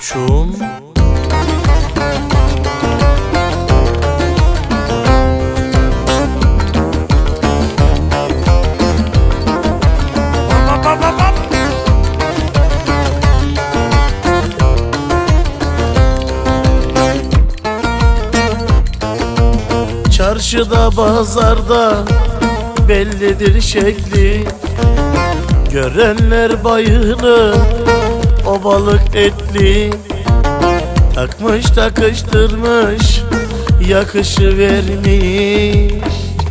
koçum. Çarşıda pazarda bellidir şekli, görenler bayılır o balık etli. Takmış takıştırmış yakışı vermiş,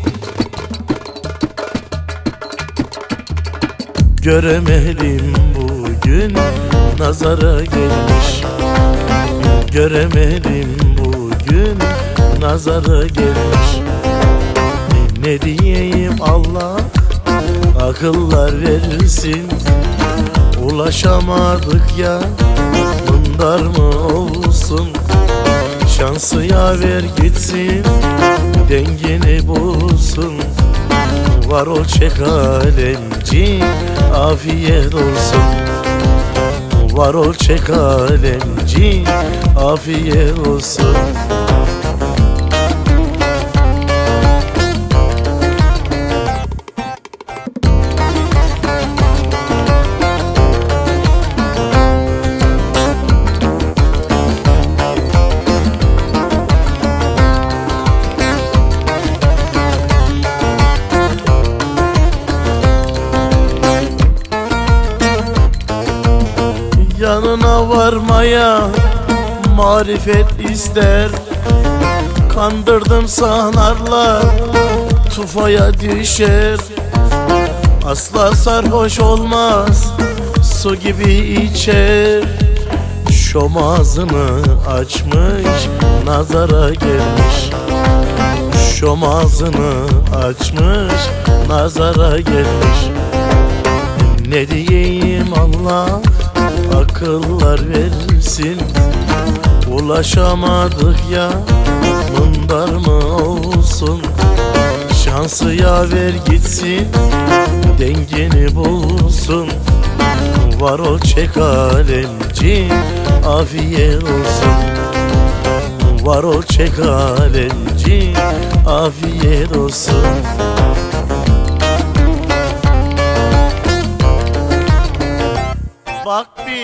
göremedim bugün nazara gelmiş. Göremedim bugün nazara gelmiş. Ne diyeyim, Allah akıllar verirsin. Ulaşamadık ya, bunlar mı olsun? Şansı yaver gitsin, dengini bulsun. Var ol çek alemci, afiyet olsun. Var ol çek alemci, afiyet olsun. Yanına varmaya marifet ister. Kandırdım sanarlar, tufaya düşer. Asla sarhoş olmaz, su gibi içer. Şom ağzını açmış, nazara gelmiş. Şom ağzını açmış, nazara gelmiş. Ne diyeyim, Allah akıllar versin. Ulaşamadık ya, bunlar mı olsun? Şansı yaver gitsin, dengini bulsun. Var ol çek alemci, afiyet olsun. Var ol çek alemci, afiyet olsun. Bak bir